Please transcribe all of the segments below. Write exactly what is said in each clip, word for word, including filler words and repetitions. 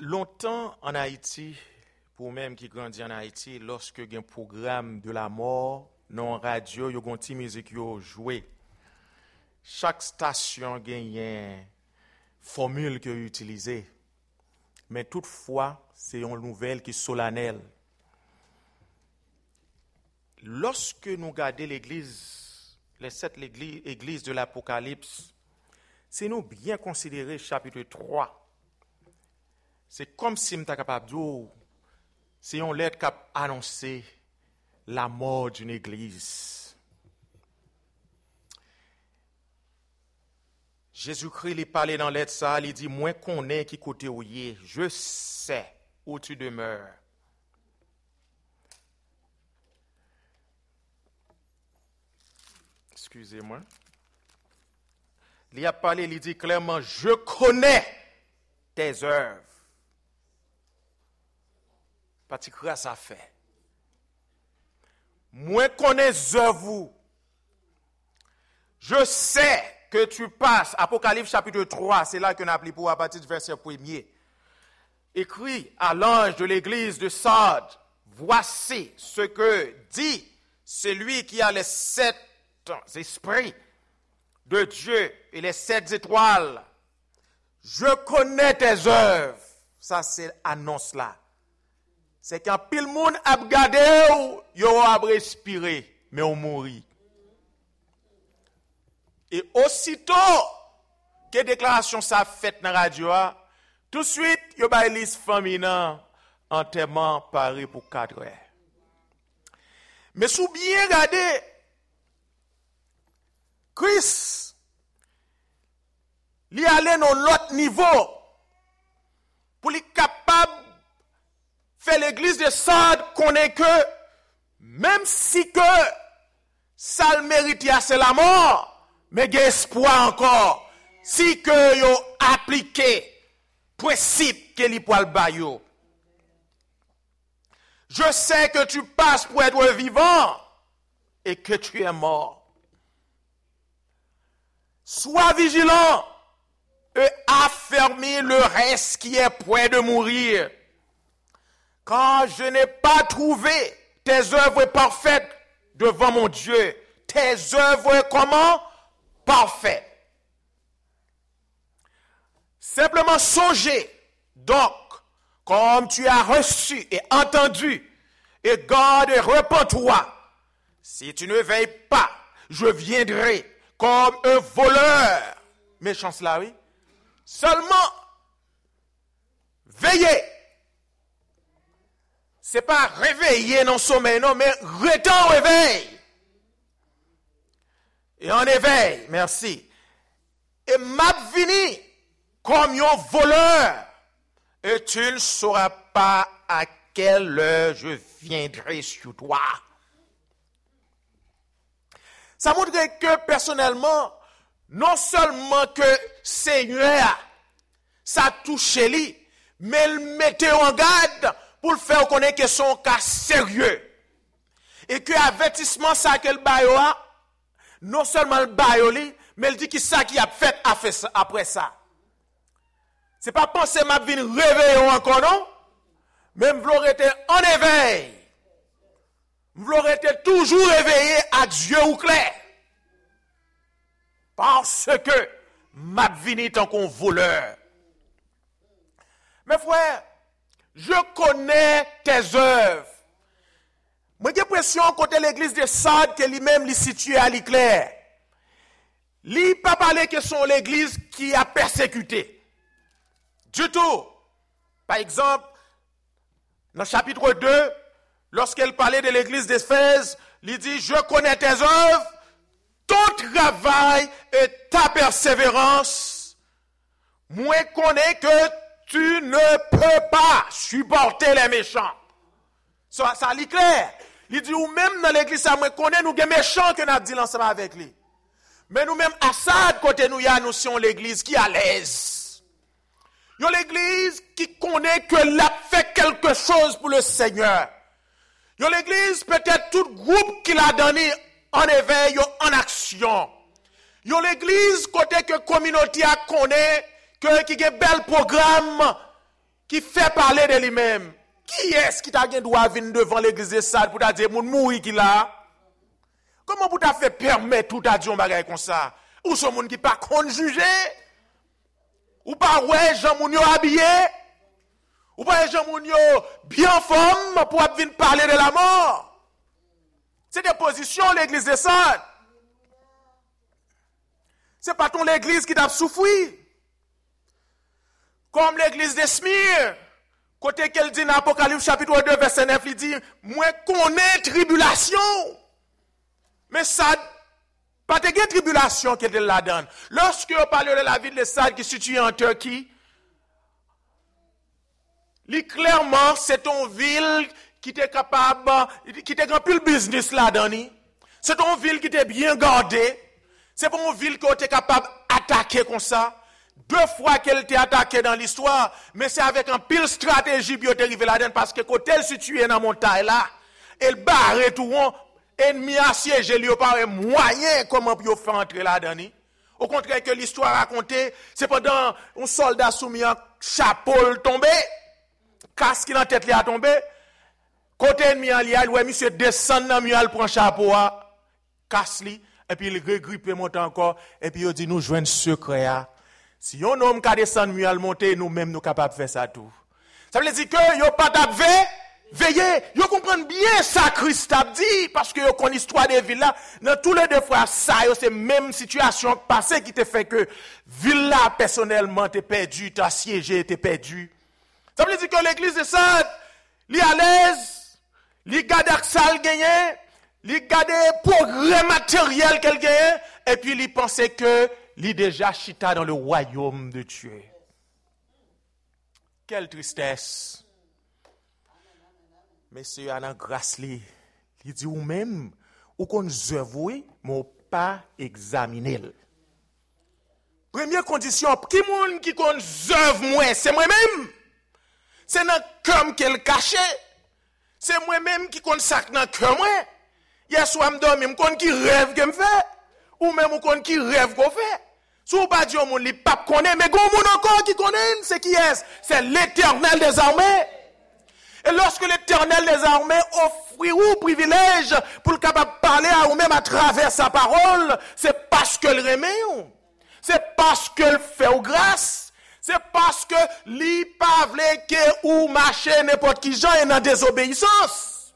longtemps en Haïti, pour même qui grandit en Haïti, lorsque il y a un programme de la mort, non radio, il y a une petite musique qui jouée. Chaque station a une formule qui est utilisée. Mais toutefois, c'est une nouvelle qui est solennelle. Lorsque nous regardons l'église, les sept églises de l'Apocalypse, c'est nous bien considérer chapitre trois. C'est comme si nous étions capables de dire, c'est une lettre qui a annoncé la mort d'une église. Jésus-Christ lui parlait dans lettre ça, il dit, moi connais qui côté où il est, je sais où tu demeures. Excusez-moi. Il a parlé, il dit clairement, je connais tes œuvres. Pas de grâce à fait. Moi connais les œuvres. Je sais que tu passes, Apocalypse chapitre trois, c'est là qu'on a appelé pour à partir du verset premier. Écrit à l'ange de l'église de Sardes, voici ce que dit celui qui a les sept esprits de Dieu et les sept étoiles. Je connais tes œuvres. Ça, c'est l'annonce là. C'est quand pile monde a regardé, yo a respiré, mais on mourit. Et aussitôt que déclaration ça faite dans la radio, tout de suite, yo ba liste féminin enterrement paré pour quatre heures. Mais sous bien regarder, Christ, li aller dans l'autre niveau pour li capable faire l'église de Sardes connaît que même si que ça le mérite c'est la mort, mais il y a espoir encore si que yo appliqué principe que li pour le bayo. Je sais que tu passes pour être vivant et que tu es mort. Sois vigilant et affermis le reste qui est près de mourir. Quand je n'ai pas trouvé tes œuvres parfaites devant mon Dieu, tes œuvres comment? Parfaites. Simplement songez, donc, comme tu as reçu et entendu, et garde et repens-toi. Si tu ne veilles pas, je viendrai comme un voleur. Méchant cela, oui. Seulement, veillez. C'est pas réveiller dans le sommeil, non, mais rester en réveil. Et en éveil, merci. Et m'a vini comme un voleur. Et tu ne sauras pas à quelle heure je viendrai sur toi. Ça montre que personnellement, non seulement que Seigneur, ça touche lui, mais il mettait en garde pour le faire connaître que son cas sérieux. Et que avertissement ça que le bayo a, non seulement le bayo li, mais il dit que ça qui a fait après ça. C'est pas penser m'a vinn réveiller encore non, même v'l'aurait été en éveil. V'l'aurait été toujours réveillé à Dieu ou clair. Parce que m'a vinn tant qu'on voleur. Mes frères, je connais tes œuvres. Moi j'ai l'impression côté l'église de Sardes que lui-même lui situé à l'éclair. Lui pas parler que son l'église qui a persécuté. Du tout. Par exemple, dans le chapitre deux, lorsqu'elle parlait de l'église d'Éphèse, il dit, je connais tes œuvres, ton travail et ta persévérance. Moi connais que tu ne peux pas supporter les méchants. Ça, ça lit clair. Il dit, ou même dans l'église, ça me connaît, nous, des méchants que nous avons dit ensemble avec lui. Mais nous-mêmes, à ça, côté nous, il y a nous, si on l'église qui est à l'aise. Il y a l'église qui connaît que l'a fait quelque chose pour le Seigneur. Il y a l'église, peut-être tout groupe qui l'a donné en éveil, en action. Il y a l'église, côté que la communauté a connaît, que qui a un bel programme, qui fait parler de lui-même. Qui est-ce qui t'a bien droit venir devant l'église de Sade pour t'a dire mon mourir qui là? Comment vous t'a fait permettre tout à dire un bagage comme ça? Ou ce monde qui pas qu'on juger? Ou pas ouais, Jean moun yo habillé? Ou pas Jean moun yo bien forme pour venir parler de la mort? C'est des positions l'église de Sade. C'est pas ton l'église qui t'a souffert. Comme l'église de Smyrne, côté qu'elle dit dans Apocalypse chapitre deux, verset neuf, il dit, moi connais tribulation. Mais ça, pas de tribulation qu'elle la donne. Lorsque on parle de la ville de Sade qui est située en Turquie, clairement, c'est une ville qui était capable, qui était grand plus le business là-dedans. C'est une ville qui était bien gardée. C'est pas une ville qui était capable d'attaquer comme ça. Deux fois qu'elle était attaquée dans l'histoire, mais c'est avec un pile stratégie qui est arrivé là-dedans parce que quand elle est située dans la montagne là, elle barre tout rond, ennemi assiégé, il n'y a pas moyen comment pour faire entrer là-dedans. Au contraire que l'histoire racontée, c'est pendant un soldat soumis en chapeau tombé, casque dans la tête a tombé, côté ennemi en lial, ouais, monsieur descend dans le prend chapeau, casse li, et puis il regrippe monte encore, et puis il dit nous jouons secret. Si un homme qui descend mieux à monter, nous-mêmes nous capables de faire ça tout. Ça veut dire que yo pas d'abve, veillez, yo comprendre bien ça Christ a dit parce que yo connaît l'histoire des villes là, dans tous les deux fois ça yo c'est même situation passée qui te fait que ville là personnellement t'es perdu, t'as siégé, t'es perdu. Ça veut dire que l'église de Sade, li à l'aise, li garde ça gagné, li garde progrès matériel qu'elle gagne et puis li pensait que li déjà chita dans le royaume de Dieu. Quelle tristesse. Monsieur Anna grâce li, il dit ou même ou qu'on œuvre mais pas examiner. Première condition, qui moun qui qu'on œuvre moi, c'est moi-même. C'est dans cœur qu'elle caché. C'est moi-même qui qu'on sac dans cœur moi. Hier soir me dormi, me kon qui rêve que me fait ou même ou kon qui rêve qu'on fait. Si vous pas dire mon li pas connaît mais gon moun encore qui connaît, c'est qui est? C'est l'Éternel des armées. Et lorsque l'Éternel des armées offre ou privilège pour le capable parler à ou même à travers sa parole, c'est parce que le remet. C'est parce que le fait ou grâce. C'est parce que li pas vle que ou marcher n'importe qui gens et dans désobéissance.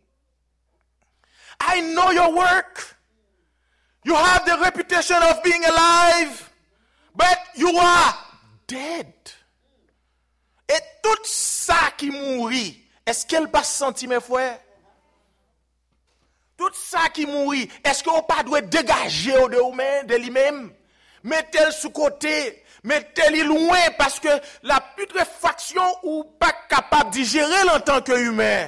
I know your work. You have the reputation of being alive, but you are dead. Et tout ça qui mourit, est-ce qu'elle pas senti mes frères? Tout ça qui mourit, est-ce qu'on pas doit dégager de lui-même? Mettez-le sous côté, mettez-le loin parce que la putréfaction ou pas capable de digérer en tant qu'humain.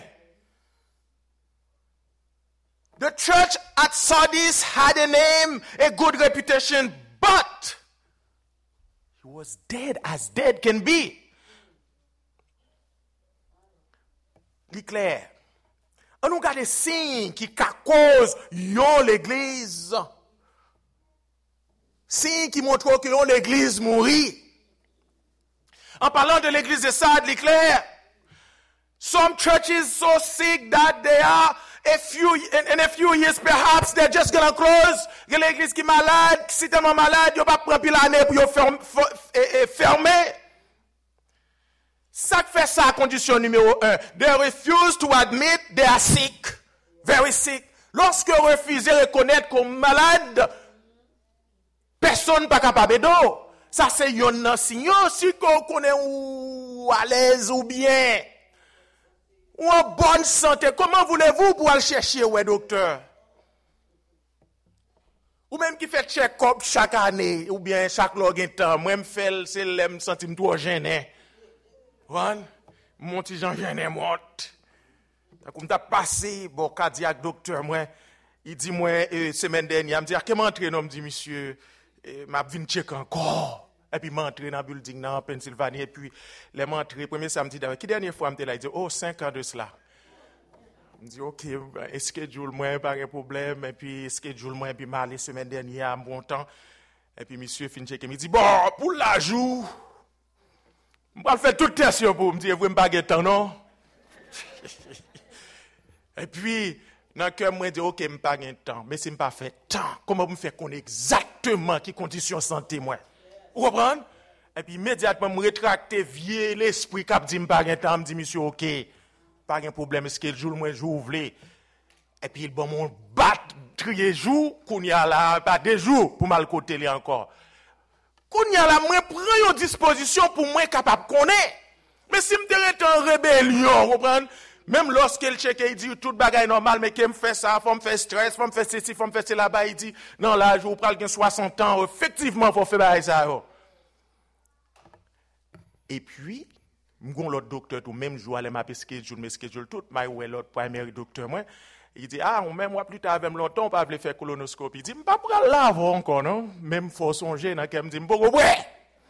The church at Sardis had a name, a good reputation, but he was dead as dead can be. Clair. On nous garde des signes qui cause yon l'église. Signes qui montrent que yon l'église mourit. En parlant de l'église de Sade, l'éclair. Some churches so sick that they are a few in, in a few years perhaps they're just gonna close. L'église qui est malade, si tellement malade, yo pas prendre pile année pour yo fermer. Ça fait ça, condition numéro un. They refuse to admit they are sick. Very sick. Lorsque refusez de reconnaître comme malade, personne pas capable d'eau. Ça c'est un signe. Si qu'on connaît ou à l'aise ou bien, ou en bonne santé, comment voulez-vous pour aller chercher, ouais, docteur? Ou même qui fait check-up chaque année, ou bien chaque login temps, moi, je fais, c'est l'aime sentir trop gêné. Wan, mon petit Jean gêné mort. Comme t'as passé, bon, cardiaque docteur, moi, il dit, moi, euh, semaine dernière, il me dit, comment entrer, non, me dit, monsieur, euh, m'a vinn check encore. Et puis, m'entrer dans le building, dans Pennsylvanie, et puis, les m'entrer, premier samedi, qui dernière fois, m'était là, il dit, oh, cinq ans de cela. Je dis, ok, schedule moi, pas de problème, et puis, schedule moi, et puis, m'aller semaine dernière, à bon temps. Et puis, monsieur, fin check, il me dit, bon, pour la joue, Je vais faire toute test pour me dire, vous ne pas temps, non? Et puis, dans le cœur, je dis, ok, je n'ai pas de temps. Mais si je n'ai pas fait temps, comment me faire connaître exactement qui conditions santé, moi? Vous comprenez? Et puis, immédiatement, je me rétracte, vieux l'esprit qui dit, je n'ai pas de temps, je me dis, monsieur, ok, pas de problème, est-ce que le jour, moi, je ouvre. Et puis, bon, mon bat, trier jour, qu'on y a là, pas des jours, pour mal côté les encore. Qu'on y a là, moi, prends une disposition pour moi capable de connaître. Mais si je suis en rébellion, vous comprenez? Même lorsqu'il check, il dit tout bagaille normal, mais qu'il me fait ça, faut me faire stress, faut me faire ceci, faut me faire cela là-bas, il dit, non, là, je vous parle de soixante ans, effectivement, faut faire ça. Et puis, m'gon l'autre docteur, tout même jour, aller m'a schedule, mes schedule tout, mais ouais, l'autre premier docteur, moi, il dit, ah, même moi, plus tard, avec longtemps, on pas voulu faire colonoscopie. Il dit, m'pas prendre là avant encore, non? Même faut songer, dans qu'elle me dit, m'pas ouais!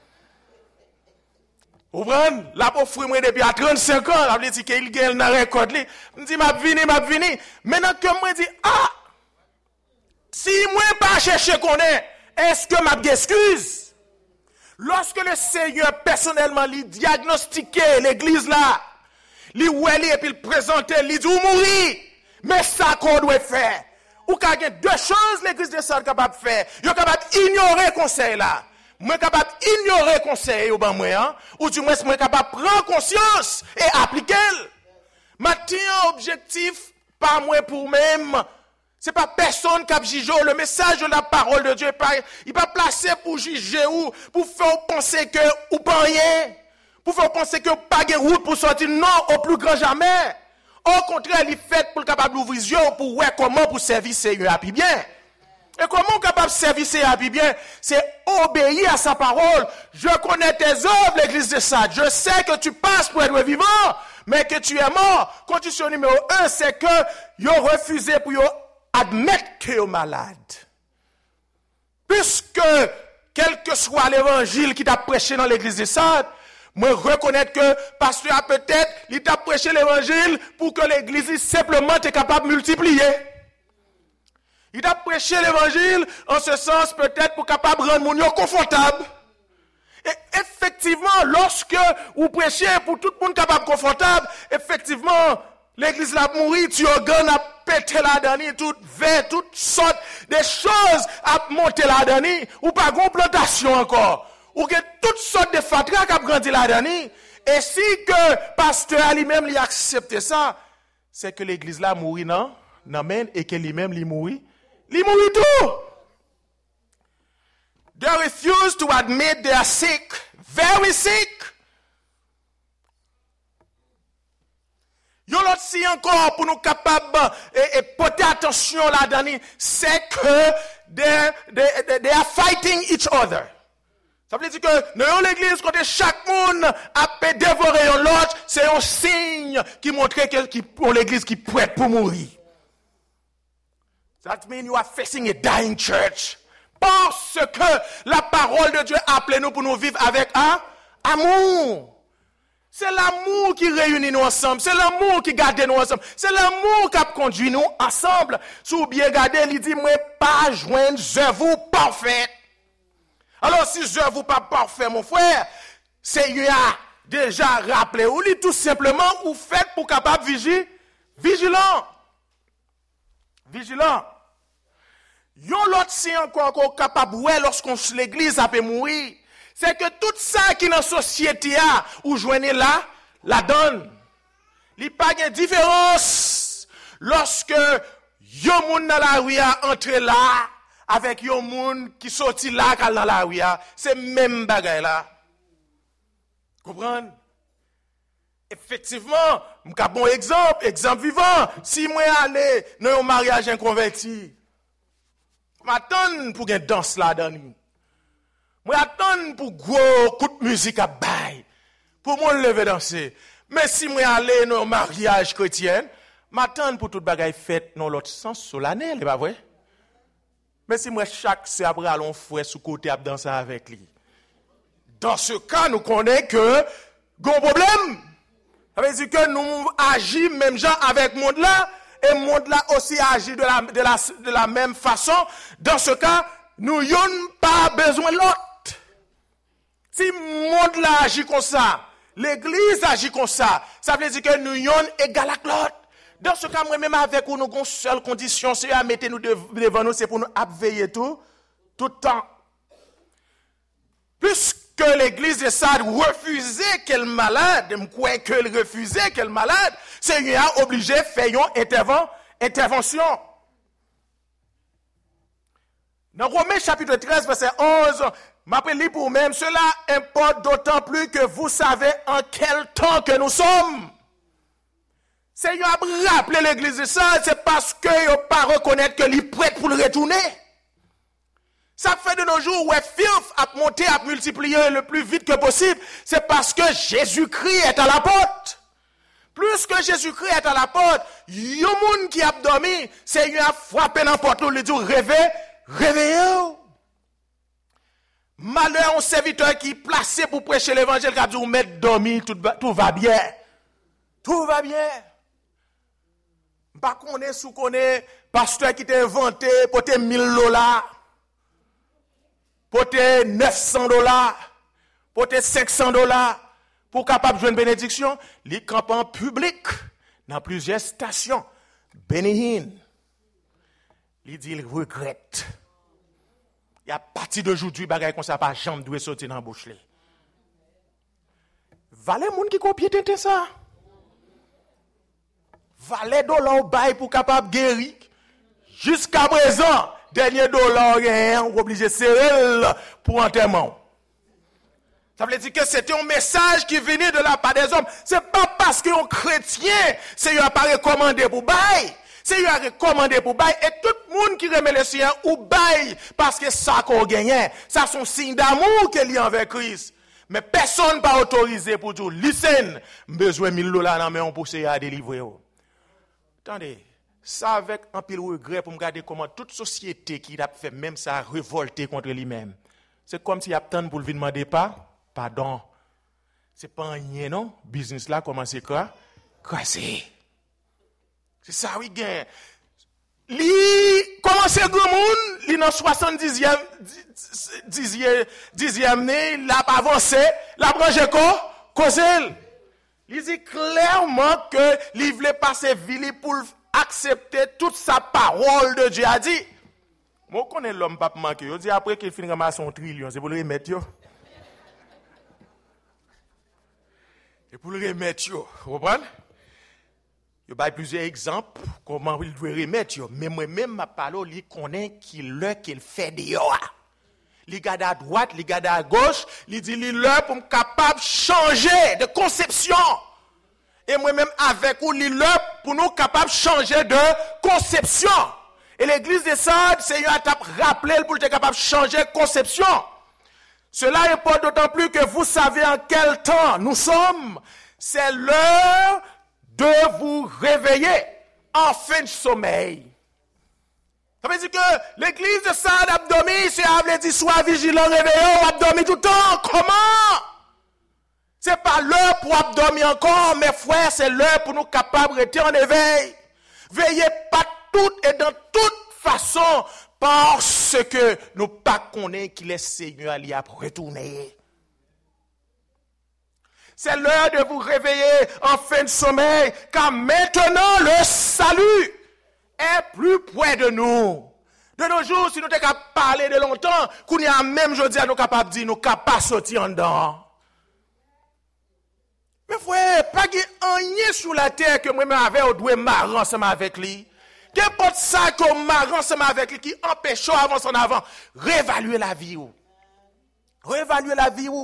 Vous comprenez? Là, pour fruit, moi, depuis à trente-cinq ans, là, il dit qu'il gagne dans le record, il me dit, m'a vini, m'a vini. Maintenant que moi, dit, ah! Si moi, pas chercher qu'on est, est-ce que m'a excuse? Lorsque le Seigneur, personnellement, lui diagnostiquait l'église là, lui ouelé et puis le présentait, lui dit, ou mourir. Mais ça qu'on doit faire. Ou qu'il y a deux choses l'église de Sade capable de faire. Il est capable d'ignorer le conseil là. Moi capable d'ignorer le conseil au ban moi hein. Ou du moins moi capable de prendre conscience et appliquer. Maintenant objectif pas moi pour même. C'est pas personne qui a jugé le message de la parole de Dieu pas il pas placé pour juger ou pour faire penser que ou pas rien. Pour faire penser que pas de route pour sortir non au plus grand jamais. Au contraire, il est fait pour le capable d'ouvrir les yeux pour voir comment pour servir Seigneur à bien. Et comment capable de servir Seigneur à bien? C'est obéir à sa parole. Je connais tes œuvres, l'église de Sade. Je sais que tu passes pour être vivant, mais que tu es mort. Condition numéro un, c'est que ils ont refusé pour admettre que tu es malade. Puisque, quel que soit l'évangile qui t'a prêché dans l'église de Sade, moi, reconnaître que pasteur a peut-être, il t'a prêché l'évangile pour que l'église simplement est capable de multiplier. Il t'a prêché l'évangile en ce sens peut-être pour capable de rendre mon confortable. Et effectivement, lorsque vous prêchez pour tout le monde capable confortable, effectivement, l'église l'a mouru, tu organes à péter la dernière, tout verre, toutes sortes de choses à monter la dernière, ou pas de plantation encore. Ou que toutes sortes de fatras qui ont grandi là-dedans. Et si que pasteur lui-même lui accepte ça, c'est que l'église là mourit non, non men, et que lui-même lui mourit, lui mourit tout. They refuse to admit they are sick, very sick. Yon l'autre si encore pour nous capables et, et porter attention là-dedans, c'est que they, they, they are fighting each other. Ça veut dire que dans l'église, quand chaque monde a dévoré l'autre, c'est un signe qui montre que qui, pour l'église qui est prête pour mourir. That means you are facing a dying church. Parce que la parole de Dieu a appelé nous pour nous vivre avec un amour. C'est l'amour qui réunit nous ensemble. C'est l'amour qui garde nous ensemble. C'est l'amour qui a conduit nous ensemble. Si vous bien regardez, il dit, moi, pas joindre, je vous parfait. Alors, si je vous pas parfait, mon frère, Seigneur a déjà rappelé, ou lit tout simplement, ou faites pour capable vigiler, vigilant. Vigilant. Yon l'autre si encore encore capable, ouais, lorsqu'on l'église a pu mourir, c'est que tout ça qui dans la société a, ou joignez là, la donne. Il n'y a pas de différence. Lorsque yon moun dans la rue a entré là, avec yon moun qui sorti là dans la rue, c'est même bagay là. Comprenez? Effectivement, m'ka bon exemple, exemple vivant. Si moi aller dans un mariage inconverti, m'attends pour une danse là dedans. Moi attends pour gros coup de musique à bail, pour moi lever danser. Mais si moi aller dans un mariage chrétien, m'attends pour toute bagay fête dans l'autre sens solennel, c'est pas vrai? Mais si moi chaque c'est après allons frère sous côté à danser avec lui. Dans ce cas, nous connaissons que gon problème. Ça veut dire que nous agissons même gens avec monde là et monde là aussi agit de la de la de la même façon. Dans ce cas, nous n'avons pas besoin de l'autre. Si monde là agit comme ça L'église agit comme ça. Ça veut dire que nous sommes égales à l'autre. Dans ce cas, moi-même avec vous, nous avons une seule condition, c'est à mettre nous devant nous, c'est pour nous veiller tout, tout le temps. Puisque l'église de Sardes refusait qu'elle malade, quoi qu'elle refusait qu'elle malade, c'est lui a obligé de faire une intervention. Dans Romains chapitre treize, verset onze, m'appelle pour même, cela importe d'autant plus que vous savez en quel temps que nous sommes. Seigneur a rappelé l'église de ça, c'est parce que ne pas reconnaître que l'île prête pour le retourner. Ça fait de nos jours où filth a monté, a multiplié le plus vite que possible, c'est parce que Jésus-Christ est à la porte. Plus que Jésus-Christ est à la porte, il y a un monde qui a dormi, Seigneur a frappé dans la porte, lui dit réveillez, réveillez. Malheur au serviteur qui est placé pour prêcher l'évangile, qui a dit mettre dormir, tout, tout va bien. Tout va bien. Pas qu'on est sous qu'on est pasteur qui t'a inventé pour tes mille dollars, pour tes neuf cents dollars, pour tes cinq cents dollars, pour capable de jouer une bénédiction, les campagnes publiques dans plusieurs stations. Bénéhin, il dit il regrette. Il y a parti d'aujourd'hui, bagay comme ça, pas jambe doit sortir dans la bouche. Valait moun qui copie tente ça. Valait dollar bail pour capable guérir. Jusqu'à présent, dernier dollar on obligé serrer pour enterrement. Ça veut dire que c'était un message qui venait de la part des hommes. C'est pas parce qu'un chrétien, c'est un pas recommandé pour bail. C'est un recommandé pour bail. Et tout le monde qui remet le sien ou bail parce que ça qu'on gagne. Ça c'est un signe d'amour qu'il y a envers Christ. Mais personne pas autorisé pour dire, listen, besoin de mille dollars dans main pour essayer à délivrer. Attendez, ça avec un pile regret pour me regarder comment toute société qui a fait même ça a révolté contre lui-même. C'est comme si il y a tant pour lui demander pas, pardon. C'est pas un rien non, business là commence à crasser. C'est ça oui gain. Li commence grand monde, li dans soixante-dixième dixième dixième année, l'a pas avancé, l'a branché quoi causer. Il dit clairement que il voulait passer vie pour accepter toute sa parole de Dieu a dit. Moi connais l'homme pas manquer, il dit après qu'il finit ramasser son trillion, c'est pour le remettre yo. Et pour le remettre yo, vous comprenez? Il y a plusieurs exemples comment il doit remettre yo, mais moi même ma parole, il connaît qu'il le qu'il fait de yo. Il garde à droite, il garde à gauche, il dit il est pour être capable de changer de conception. Et moi-même avec vous, il est pour nous capable de changer de conception. Et l'église de Sardes, c'est une étape rappelée pour être capable de changer de conception. Cela importe d'autant plus que vous savez en quel temps nous sommes. C'est l'heure de vous réveiller en fin de sommeil. Ça veut dire que l'église de Sardes a dormi, c'est à dire sois vigilant, réveillon, a dormi tout le temps. Comment? C'est pas l'heure pour dormir encore, mes frères, c'est l'heure pour nous capables de rester en éveil. Veillez pas toutes et dans toute façon, parce que nous pas connaissons qu'il est Seigneur à retourner. C'est l'heure de vous réveiller en fin de sommeil, car maintenant le salut est plus près de nous. De nos jours, si nous sommes capables de parler de longtemps, qu'on y a même aujourd'hui, nous sommes capables de dire, nous sommes capables de sortir en dedans. Mais frère, pas qu'il y ait rien sur la terre que moi-même avec, on doit marrer ensemble avec lui. Qu'importe ça qu'on marre ensemble avec lui, qui empêche d'avancer en avant, réévaluer la vie. Réévaluer la vie.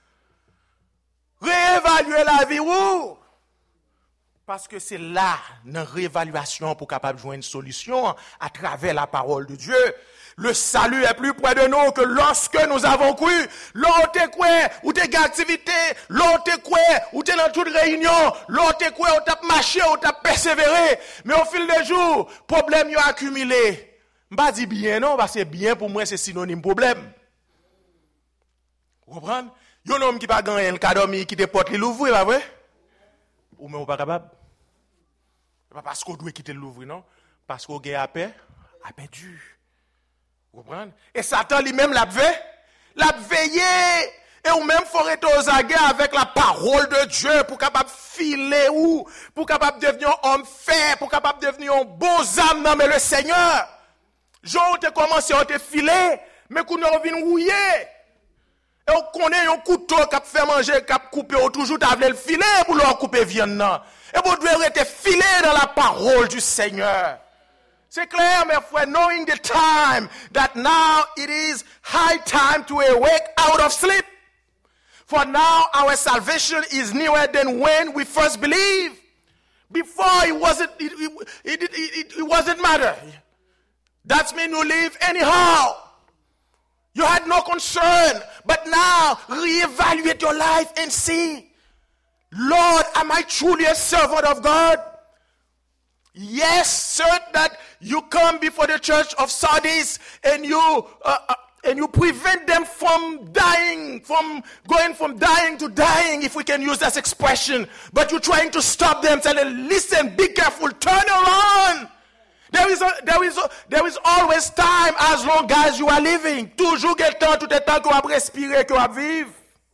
Réévaluer la vie. Parce que c'est là, une réévaluation pour capable de jouer une solution à travers la parole de Dieu. Le salut est plus près de nous que lorsque nous avons cru. L'on te quoi, ou t'es activité, l'on te quoi, ou t'es dans toute réunion, l'on te quoi, ou t'as marché, ou t'as persévéré. Mais au fil des jours, problème y a accumulé. M'pas dit bien non, parce que bien pour moi c'est synonyme problème. Vous comprenez? Yon homme qui pas gagné un cadeau qui te porte l'ouvrir, pas vrai? Ou même pas capable. Pas parce qu'on doit quitter l'ouvrir, non? Parce qu'on gagne à paix, à perdu. Vous comprenez? Et Satan lui-même l'a fait, l'a veillé, Et ou même faut être aux aguets avec la parole de Dieu pour capable filer ou pour capable devenir un homme fait, pour capable devenir un bon âme dans mais le Seigneur. Jean te commencé à te filer, mais qu'on a vient rouiller. Et on connaît un couteau qui fait manger, qui couper, ou toujours t'avais le filet pour leur couper viande. Et vous devez être filé dans la parole du Seigneur. C'est clair, mes frères, knowing the time that now it is high time to awake out of sleep. For now our salvation is nearer than when we first believed. Before it wasn't, it, it, it, it, it wasn't matter. That means you live anyhow. You had no concern. But now, reevaluate your life and see, Lord, am I truly a servant of God? Yes, sir, that you come before the church of Sardis and you uh, uh, and you prevent them from dying, from going from dying to dying, if we can use that expression. But you're trying to stop them, telling, listen, be careful, turn around. There is, a, there, is a, there is always time as long as you are living. Toujours quel temps, tout le temps qu'on va respirer, qu'on va vivre.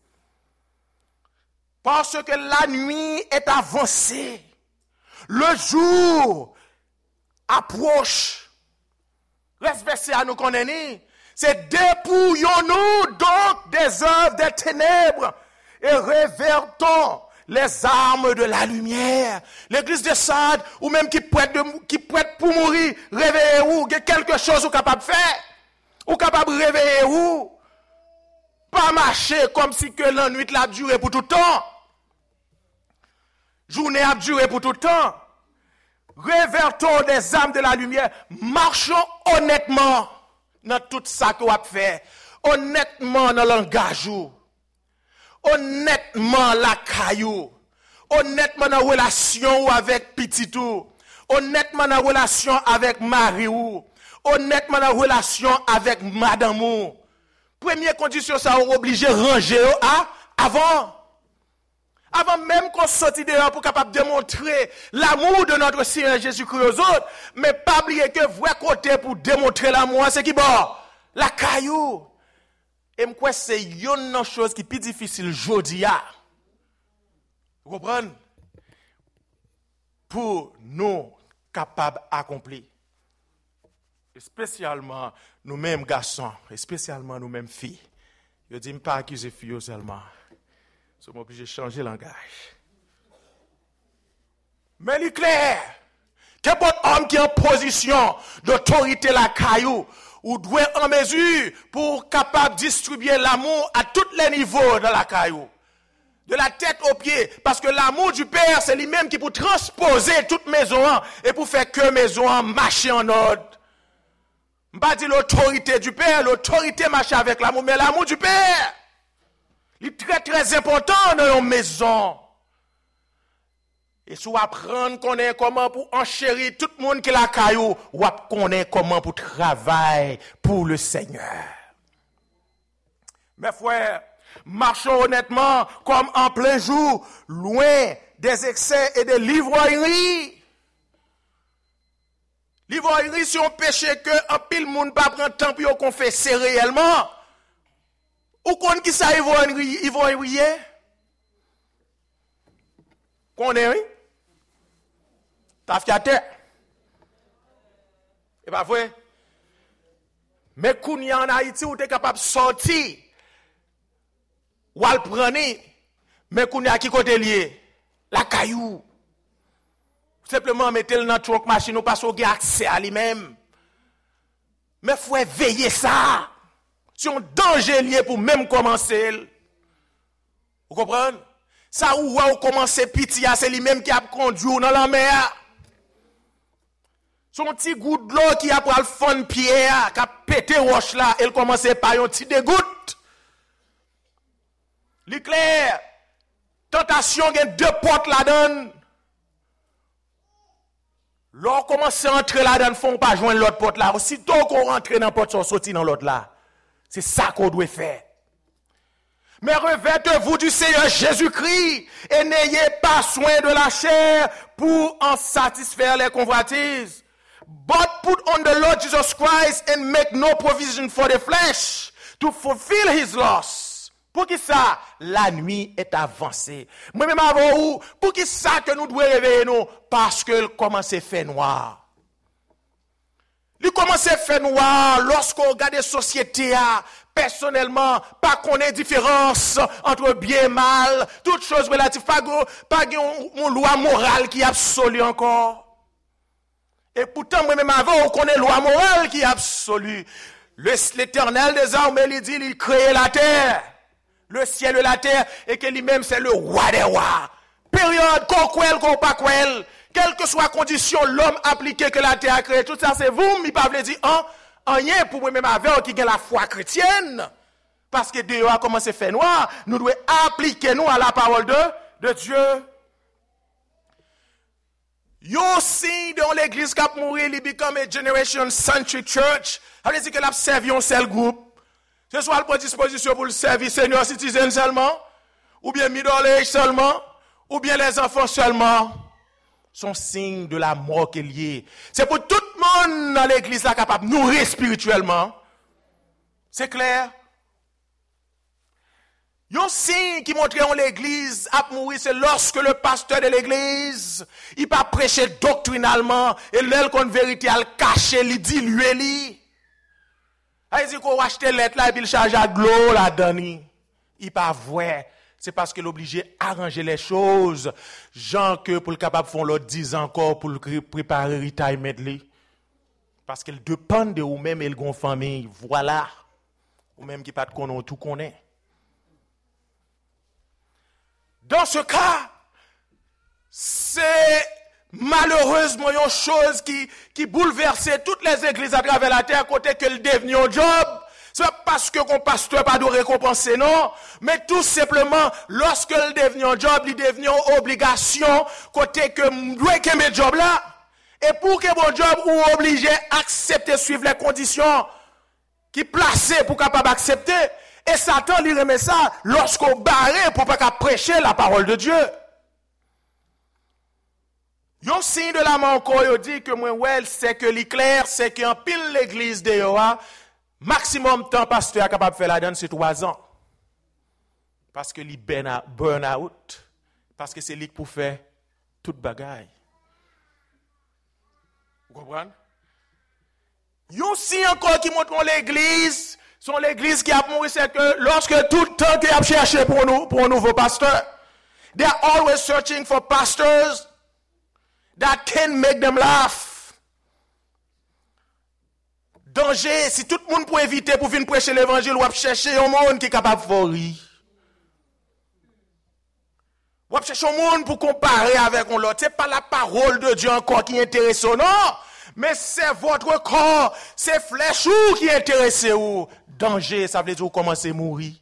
Parce que la nuit est avancée. Le jour approche. Reste verset à nous connaître. C'est dépouillons-nous donc des œuvres des ténèbres et révertons les armes de la lumière. L'église de Sardes, ou même qui prête, de, qui prête pour mourir, réveillez-vous, il y a quelque chose ou capable de faire, ou capable de réveiller-vous. Pas marcher comme si que la nuit l'a duré pour tout le temps. Journée a duré pour tout le temps. Révertons les armes de la lumière. Marchons honnêtement dans tout ça qu'on a fait. Honnêtement dans le langage. Honnêtement la caillou. Honnêtement dans la relation avec Petitou. Honnêtement dans la relation avec Mariou. Honnêtement dans la relation avec Madame. Première condition, ça on obligé de ranger à avant. Avant même qu'on sorte dehors pour capable démontrer l'amour de notre Seigneur Jésus-Christ aux autres, mais pas oublier que vrai côté pour démontrer l'amour, c'est qui bon? La caillou. Et moi, c'est une chose qui est plus difficile aujourd'hui. Vous comprenez? Pour nous capables d'accomplir. Et spécialement nous-mêmes garçons, et spécialement nous-mêmes filles. Je dis pas accuser filles seulement. Nous sommes obligés de changer le langage. Mais il est clair que bon homme qui est en position d'autorité la caillou, ou doit en mesure pour capable de distribuer l'amour à tous les niveaux de la caillou. De la tête aux pieds. Parce que l'amour du Père, c'est lui-même qui peut transposer toute maison et pour faire que maison marche en ordre. Je ne pas dire l'autorité du Père, l'autorité marche avec l'amour, mais l'amour du Père, il est très très important dans une maison. Et si vous apprenez connaître comment pour enchérir tout le monde qui la caillou, ou connaître comment pour travailler pour le Seigneur. Mes frères, marchons honnêtement comme en plein jour, loin des excès et des l'ivrognerie. L'ivrognerie, c'est un péché que un pile monde pas prendre temps pour confesser réellement. Ou qu'on qui ça ivrognerie, ivrognerie? Qu'on est, oui? T'as fiaté. Et pas vrai? Mais qu'on y en Haïti, où t'es capable de sortir, ou à le prendre, mais qu'on y a qui côté lié? La caillou. Simplement mettez-le dans le trunk machine, ou pas qu'on a accès à lui-même. Mais il faut veiller ça. C'est un danger lié pour même commencer. Vous comprenez? Ça ou ou commencer petit, c'est lui-même qui a conduit dans la mer. Son petit goutte de l'eau qui a pris le fond de pierre, qui a pété roche là, elle commence par un petit dégoutte. L'éclair, tentation, il y a deux portes là-dedans. L'on commence à entrer là-dedans, font pas joindre l'autre porte là. Aussitôt qu'on rentre dans la porte, on sortit dans l'autre là. C'est ça qu'on doit faire. Mais revêtez-vous du Seigneur Jésus-Christ et n'ayez pas soin de la chair pour en satisfaire les convoitises. But put on the Lord Jesus Christ and make no provision for the flesh to fulfill his lusts. Pour qui ça, la nuit est avancée. Moi-même avant où, pour qui ça que nous devons réveiller nous? Parce que commence à faire noir. Il commence à faire noir lorsqu'on regarde les sociétés, personnellement, pas qu'on ait différence entre bien et mal, toutes choses relatives, pas pas une loi morale qui est absolue encore. Et pourtant, moi-même avant, on connaît loi morale qui est absolue. Le, l'Éternel des armées, il dit, il crée la terre, le ciel et la terre, et que lui-même, c'est le roi des rois. Période, qu'on quel, qu'on pas quel, quelle que soit la condition, l'homme appliqué que la terre a créé, tout ça, c'est vous, mais pas vous dire, hein, rien pour moi-même avec qui a la foi chrétienne. Parce que Dieu a commencé à faire noir, nous devons appliquer nous à la parole de, de Dieu. Yo signe dans l'église qui a mouru, il become a generation centric church. Ça veut dire que l'a servi un seul groupe. Ce soit le pour disposition pour le servir senior citizen seulement, ou bien middle age seulement, ou bien les enfants seulement. Son signe de la mort qui est lié. C'est pour tout le monde dans l'église là capable de nourrir spirituellement. C'est clair? Un signe qui montre que l'église a mouru, c'est lorsque le pasteur de l'église, il pas prêcher doctrinalement, et l'aile qu'on vérité à le cacher, il diluer li. Il dit qu'on va acheter lettre là, et puis il charge à de l'eau là-dedans. Il pas vrai. C'est parce qu'il est obligé d'arranger les choses. Jean que pour le capable font l'autre dix encore pour le préparer retirement li. Parce qu'il dépend de ou même et le famille. Voilà. Ou même qui pas de connaît tout connaît. Dans ce cas, c'est malheureusement une chose qui, qui bouleversait toutes les églises à travers la terre, côté que le devenu un job. C'est pas parce que mon pasteur pas de récompenser, non. Mais tout simplement, lorsque le devenu un job, il devenu une obligation, côté que doit que mes job là. Et pour que mon job, ou obligé accepter, suivre les conditions qui placées pour capable accepter. Et Satan lui remet ça lorsqu'on barre pour pas qu'à prêcher la parole de Dieu. Yon signe de la main encore, il dit que moi, ouais, c'est que l'éclair, c'est qu'en pile l'église de Yoa, maximum temps pasteur est capable de faire la donne, c'est trois ans. Parce que lui burn out. Parce que c'est lui pour faire toute bagaille. Vous comprenez? Yon signe encore qui montre l'église, son l'église qui a mouru, c'est que lorsque tout le temps qu'il a cherché pour nous, pour un nouveau pasteur, they are always searching for pastors that can make them laugh. Danger, si tout le monde peut éviter pour venir prêcher l'évangile, ou chercher un monde qui est capable de rire. Ou chercher un monde pour comparer avec l'autre. Ce n'est pas la parole de Dieu encore qui est intéressante, non. Mais c'est votre corps, c'est flèche qui est intéressé ou. Danger, ça veut dire que vous commencez à mourir.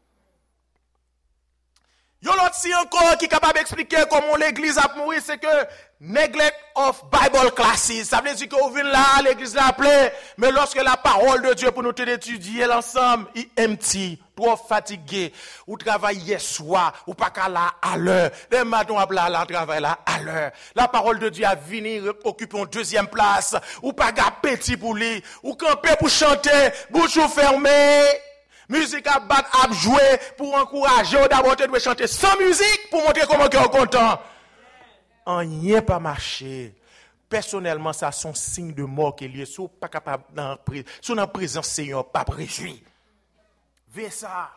Il y a l'autre si encore qui est capable d'expliquer comment l'église a mouru, c'est que neglect of Bible classes. Ça veut dire que vous venez là, l'église l'a appelé, mais lorsque la parole de Dieu pour nous étudier l'ensemble, il est empty, trop fatigué, ou travaillez soir, ou pas qu'à là à l'heure. Les matins, on là, là, travaille là à l'heure. La parole de Dieu a venir occuper une deuxième place, ou pas qu'à petit pour lui, ou camper pour chanter, bouche fermée. Musique à battre, à jouer, pour encourager, d'abord tu dois chanter sans musique, pour montrer comment tu es content. En n'y est pas marché. Personnellement, ça son signe de mort qui est lié. Si vous pas capable d'en prison, si vous en présence Seigneur, pas réjoui. Vez ça.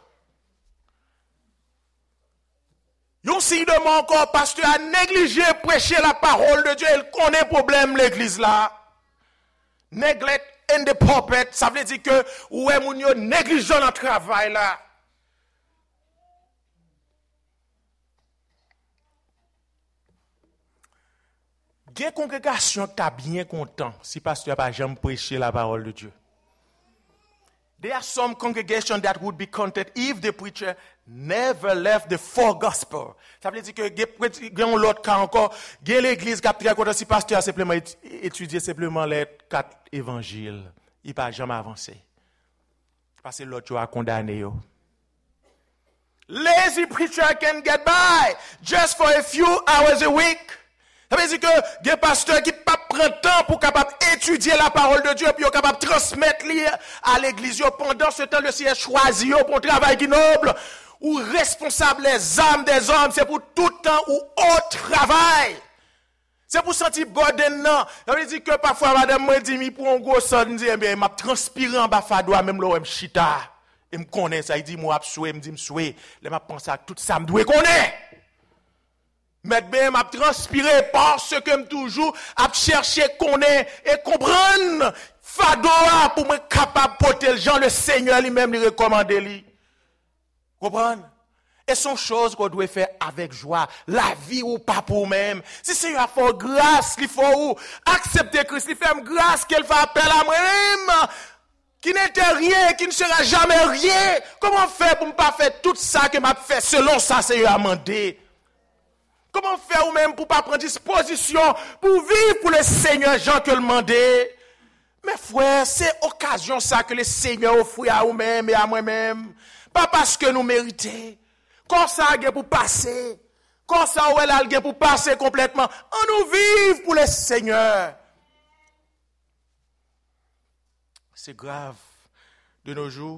Yon signe de mort encore, pasteur a négligé prêcher la parole de Dieu. Il connaît le problème l'église là. Neglect in the pulpit, ça veut dire que ou est moun yo négligent dans le travail là. Gen congrégation ta bien content si pasteur pas jamais prêcher la parole de Dieu. There are some congregations that would be content if the preacher never left the four gospel. Ça veut dire que gen l'autre cas encore, gen l'église qui a très content si pasteur a simplement étudié simplement les quatre évangiles. Il pas jamais avancé. Parce que l'autre a condamné yo. Lazy preacher can get by just for a few hours a week. Ça veut dire que des pasteurs qui pas prennent temps pour capable étudier la parole de Dieu puis capable transmettre à l'église pendant ce temps le Seigneur choisi pour un travail qui noble ou responsable les âmes des hommes, c'est pour tout temps ou au travail. C'est pour sentir burden non. Ça veut dire que parfois madame me dit mi pour un gros son me dit eh bien m'a transpiré en bas fadoa même là me chita. Et me connaît ça, il dit moi absoué, me dit me soué, là m'a pensé à tout ça me doit connaît. Mais bien m'a transpiré parce que me toujours a chercher connaît et comprendre fadoa pour me capable porter le Jean le Seigneur lui-même lui recommander lui. Comprendre? Et sont choses qu'on doit faire avec joie. La vie ou pas pour même. Si c'est une fois grâce, il faut accepter Christ, il fait grâce qu'elle fait appel à moi-même, qui n'était rien, qui ne sera jamais rien. Comment faire pour ne pas faire tout ça que m'a fait selon ça, c'est amendé? Comment faire ou même pour ne pas prendre disposition pour vivre pour le Seigneur Jean que le mandé? Mes frères, c'est occasion ça que le Seigneur offre à vous-même et à moi-même. Pas parce que nous méritons. Quand ça a pour passer, quand ça a pour passer complètement, on nous vive pour le Seigneur. C'est grave de nos jours.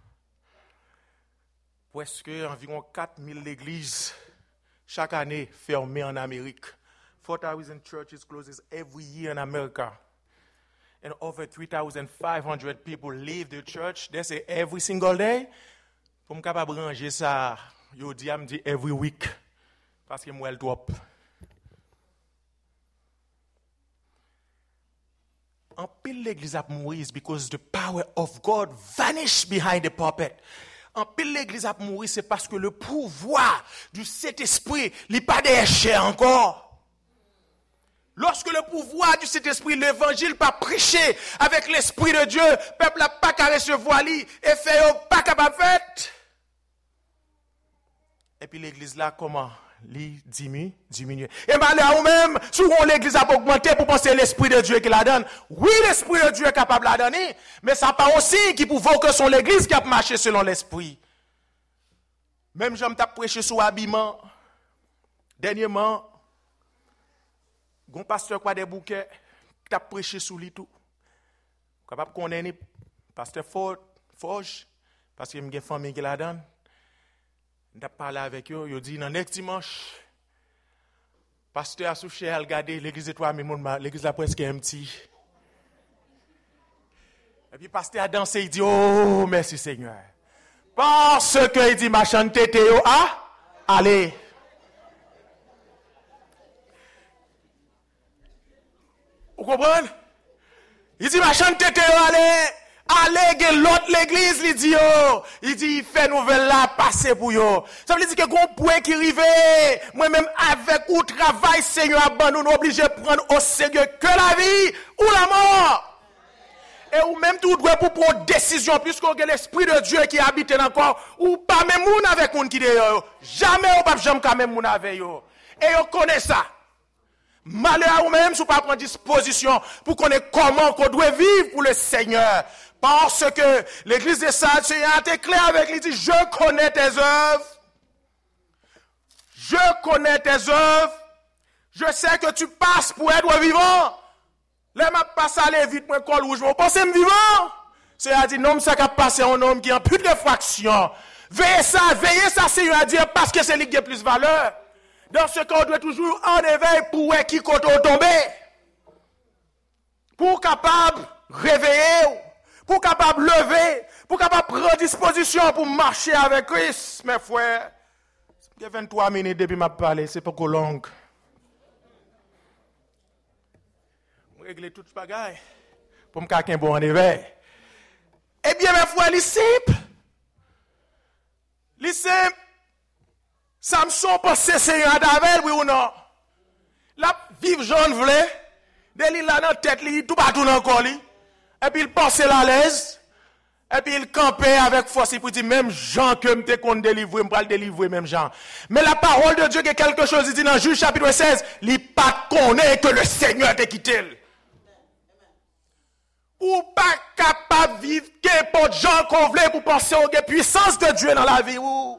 Presque environ quatre mille églises chaque année fermées en Amérique. four thousand churches closes every year in America. And over three thousand five hundred people leave the church. They say every single day. Pour me capable ranger ça, yo dit me dit every week parce que moi elle drop. En pile l'église a mourir because the power of God vanish behind the pulpit. En pile l'église a mourir c'est parce que le pouvoir du Saint-Esprit n'est pas déché encore. Lorsque le pouvoir du Saint-Esprit, l'évangile pas prêché avec l'Esprit de Dieu, le peuple n'a pas qu'à recevoir lui et fait pas capable de faire. Et puis l'église là, comment? Li diminue, diminue. Et malheur ou même, souvent l'église a augmenté pour penser l'Esprit de Dieu qui la donne. Oui, l'Esprit de Dieu est capable de la donner, mais ça pas aussi qui prouve que son l'église qui a marché selon l'Esprit. Même j'aime t'as prêché sur l'habillement. Dernièrement, gon pasteur quoi des bouquets, t'as prêché sur lui tout. Capable connaître pasteur Ford, Forge, parce que m'gen famille qui la donne. N'a parlé avec eux, ils dit dans next dimanche pasteur a souché à regarder l'église de trois mille monde, l'église là presque empty. Et puis pasteur a dansé, il dit oh merci Seigneur. Parce que il dit ma chante tété yo ah allez. Vous comprenez? Il dit ma chante tété yo allez. Allez, l'autre l'église, il dit, oh, il dit, il fait nouvelle là, passer pour yo. Ça veut dire que gon point qui rive, moi-même avec ou travail, Seigneur, abandonne, nous obligé de prendre au sérieux que la vie ou la mort. Et ou même tout doit pour prendre décision, puisqu'on a l'Esprit de Dieu qui habite dans le corps, ou pas même moun avec moun qui dehors. Jamais ou pas jamais quand même moun avec yo. Et on connaît ça. Malheur ou même, si on pas prendre disposition pour connaître comment qu'on doit vivre pour le Seigneur. Parce que l'église de Sardes a été clair avec lui, dit, je connais tes œuvres. Je connais tes œuvres. Je sais que tu passes pour être vivant. Là, je passe à aller vite, moi, col rouge, je pense que vivant. C'est-à-dire, non, ça qui passe un homme qui a plus de fraction. Veillez ça, veillez ça, c'est à dire, parce que c'est lui qui a plus de valeur. Dans ce cas, on doit toujours en éveil pour qui côté tomber. Pour capable réveiller, pour capable lever, pour capable prendre disposition pour marcher avec Christ, mes frères. Il y a vingt-trois minutes depuis ma parler, c'est pas trop long. Je régler tout ce bagage pour me cacher un bon en éveil. Eh bien, mes frères, les simples. Les simples. Samson pensait Seigneur David, oui ou non? La vive jaune vle, de li la dans tête li, tout partout dans corps li. Et puis il pensait la l'aise. Et puis il campait avec force pour dire même Jean que m'te kon délivrer, m'pa le délivrer même Jean. Mais la parole de Dieu que quelque chose il dit dans Juge chapitre seize, li pas connaît que le Seigneur t'a quitté. Ou pas capable vivre qu'importe Jean qu'on vle pour penser aux puissance de Dieu dans la vie ou.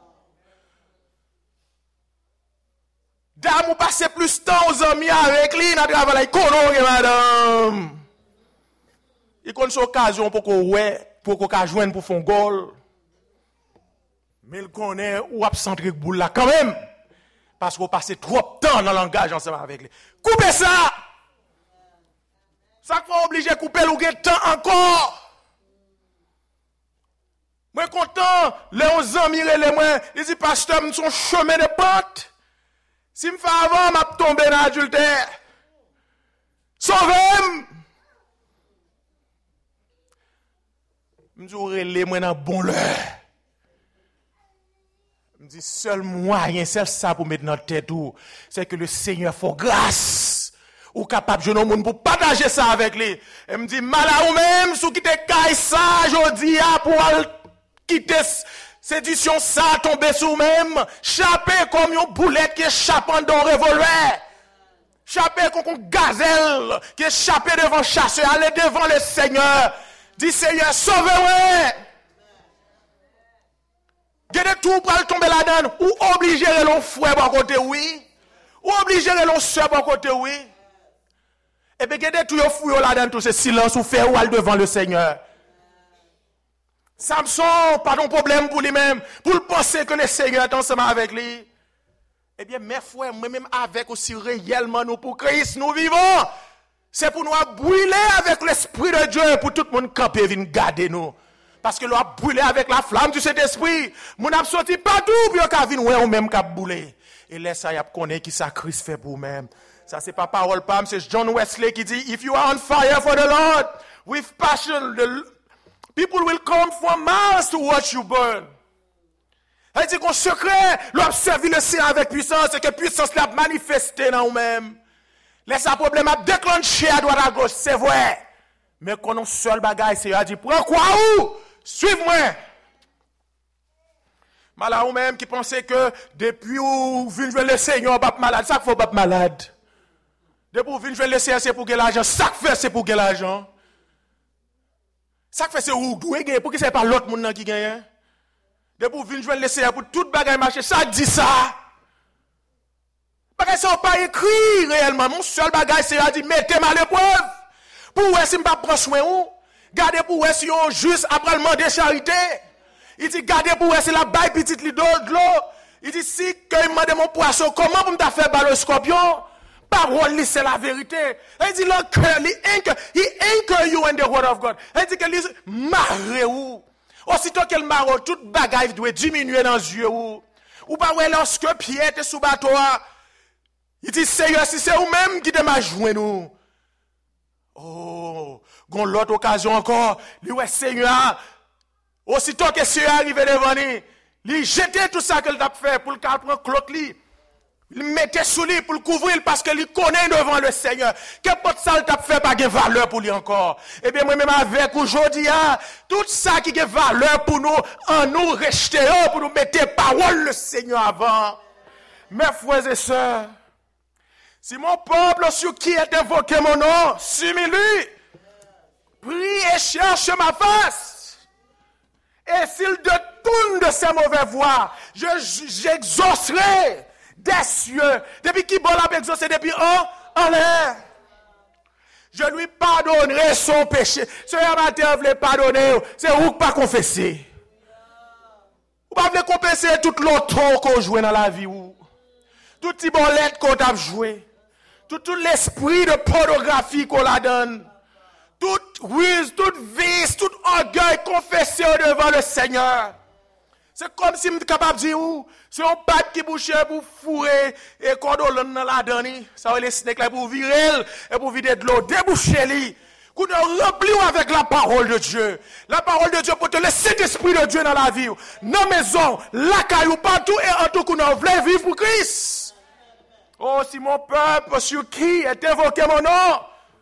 Dame ou passer plus de temps aux amis avec lui, n'a travail, il connaît madame. Il connaît cette occasion pour qu'on ouais, pour qu'on joigne pour faire un goal. Mais il connaît ou absentrique boule là quand même. Parce qu'on passe trop de temps dans le langage ensemble avec lui. Coupez ça! Ça fait obligé de couper le temps encore. Moi content, les onze ans, mirez les moi, ils disent pasteur, nous sommes chemin de pente. Si me fais avant, m'a tombé dans l'adultère. Sauvez-moi! Je dis, les moi dans bon l'heure. Je dis, seul moyen, seul ça pour mettre dans notre tête, c'est que le Seigneur fait grâce. Ou capable de monde pour partager ça avec lui. Et me dit, malade ou même, sous qui te caille ça, je dis, pour quitter séduction ça, tomber sous même, chapé comme une boulette qui échappe dans un revolver. Chapé comme une gazelle qui échappe devant le chasseur, aller devant le Seigneur. Dis Seigneur, sauve-moi. Gardez tout pour tomber là-dedans. Ou obliger l'on frère à côté, oui. Ou obliger l'on soeur à côté, oui. Et bien, gardez tout, fouille là-dedans, tout ce silence, ou faire ou aller devant le Seigneur. Samson, pas de problème pour lui-même, pour le penser que le Seigneur est ensemble avec lui. Eh bien, mes frères, moi-même avec aussi réellement nous, pour Christ, nous vivons. C'est pour nous brûler avec l'Esprit de Dieu, pour tout le monde camper et venir garder nous. Parce que nous avons brûlé avec la flamme du Saint-Esprit. Nous n'avons sorti partout, puis nous avons venir ou même qu'à brûler. Et laisse ça, y a connaître qui ça Christ fait pour nous-mêmes. Ça, c'est pas parole pam, c'est John Wesley qui dit, if you are on fire for the Lord, with passion, the people will come from miles to watch you burn. Elle dit qu'on secret, l'observer le Seigneur avec puissance, et que puissance l'a manifesté dans nous-mêmes. Laisse un problème à déclencher à droite à gauche, c'est vrai. Mais qu'on a un seul bagage, c'est à dire, prends quoi où? Suive-moi. Malade ou même qui pensait que depuis où vient jouer le Seigneur, on va pas malade, ça faut pas malade. Depuis où vient jouer le Seigneur, c'est pour gagner l'argent, ça fait c'est pour gagner l'argent. Ça fait c'est où doit gagner, pour que c'est pas l'autre monde qui gagne. Depuis où vient jouer le Seigneur, pour tout bagage marcher, ça dit ça. Parce que ça n'a pas écrit réellement. Mon seul bagage, c'est à dire, mettez-moi à l'épreuve. Pour où est-ce que je ne vais pas prendre soin ou? Gardez pour où est-ce que juste après le demander charité. Il dit, gardez pour où est-ce que la baille petite l'eau de l'eau. Il dit, si que il m'a demandé mon poisson, comment pour me faire battre le scorpion? Parole, c'est la vérité. Il dit, le cœur, il anchor, he anchor you in the word of God. Il dit que lui, marre ou. Aussitôt qu'elle marre, toute bagaille doit diminuer dans les yeux ou. Ou pas, ouais, lorsque Pierre était sous bateau, il dit, Seigneur, si c'est vous-même qui m'a joué nous. Oh, gon l'autre occasion encore, lui, ouais, Seigneur, aussitôt que Seigneur arrive devant lui, il jetait tout ça qu'il a fait pour le cadre prendre cloque lui. Il mettait sous lui pour le couvrir parce qu'il connaît devant le Seigneur. Qu'importe ça, il a fait pas de valeur pour lui encore. Eh bien, moi-même avec aujourd'hui, tout ça qui a valeur pour nous, en nous rejeter, pour nous mettre parole le Seigneur avant. Mes frères et sœurs, si mon peuple sur qui est invoqué mon nom, s'humilie, prie et cherche ma face. Et s'il détourne de ses mauvaises voies, je, j'exaucerai des cieux. Depuis qui bon l'a exaucé depuis un, en l'air. Je lui pardonnerai son péché. Ce matin, vous voulez pardonner, c'est vous qui pas confesser. Vous ne pouvez pas compenser tout l'autre qu'on joue dans la vie. Tout petit bolette qu'on a joué. Tout, tout l'esprit de pornographie qu'on la donne. Toute ruse, toute vice, tout orgueil confessé devant le Seigneur. C'est comme si je suis capable de dire, c'est un pape qui bouche pour fourrer et qu'on donne dans la donne. Ça va les snakes là pour virer et pour vider de l'eau, déboucher lui. Qu'on remplit avec la parole de Dieu. La parole de Dieu pour te laisser l'esprit de Dieu dans la vie. Dans la maison, la caillou, partout et en tout qu'on a voulu vivre pour Christ. Oh, si mon peuple sur qui est invoqué mon nom.